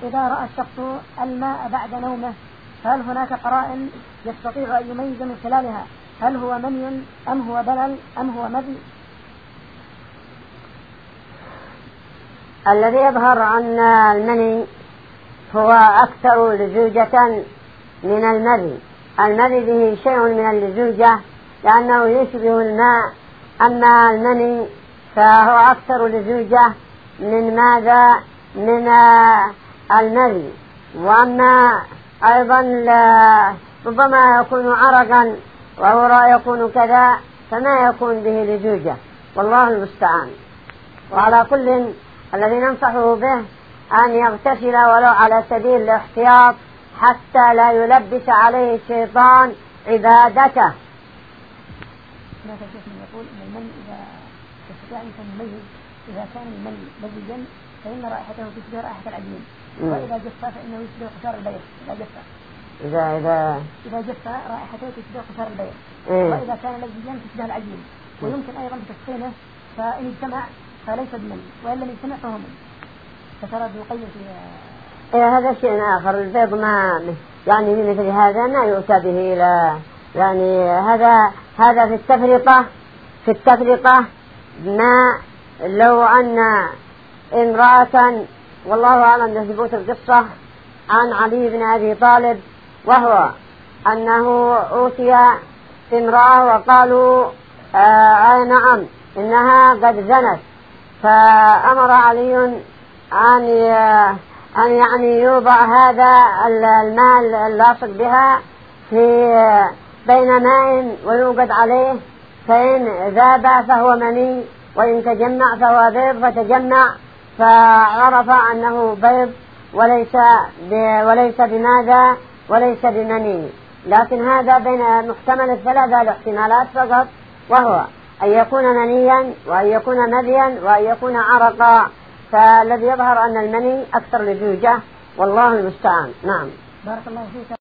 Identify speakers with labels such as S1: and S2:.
S1: إذا رأى الشخص الماء بعد نومه هل هناك قرائن يستطيع أن يميز من خلالها هل هو مني أم هو بلل أم هو مذي؟
S2: الذي يظهر أن المني هو أكثر لزوجة من المذي. المذي به شيء من اللزوجة لأنه يشبه الماء، أما المني فهو أكثر لزوجة من ماذا؟ من المذي. وأما أيضا ربما يكون عرقا وهو يكون كذا فما يكون به لزوجة، والله المستعان. وعلى كل الذي ننصحه به أن يغتسل ولو على سبيل الاحتياط حتى لا يلبس عليه الشيطان عبادته.
S1: هناك شيخ يقول أن المني إذا تستطيع أن تميز إذا كان المني مزيا فإن رائحته تشبه رائحة العجين، وإذا جف فإنه يشبه قشار البيض. إذا جف رائحته تشبه قشار البيض، وإذا كان لزجا تشبه العجين. ويمكن أيضا تسخينه فإن اجتمع فليس بمني، وإن لم يجتمع فهو مني. فترى يقيم
S2: فيها هذا شيء آخر. البيض ما يعني مثل هذا ما يؤتى به إلى يعني هذا في التفرقة ما لو أن امرأة، والله أعلم بثبوت القصة عن علي بن أبي طالب، وهو أنه أوتي امرأة وقالوا نعم إنها قد زنت، فأمر علي أن يعني يوضع هذا المال اللاصق بها في بين ماء ويوقد عليه، فإن ذاب فهو مني وإن تجمع فهو بيض، فتجمع فعرف أنه بيض وليس بماذا وليس بمني. لكن هذا بين محتمل الثلاثة الاحتمالات فقط، وهو أن يكون منيا وأن يكون مذيا وأن يكون عرقا. فالذي يظهر أن المني أكثر لزوجة، والله المستعان. نعم.
S1: بارك الله فيك.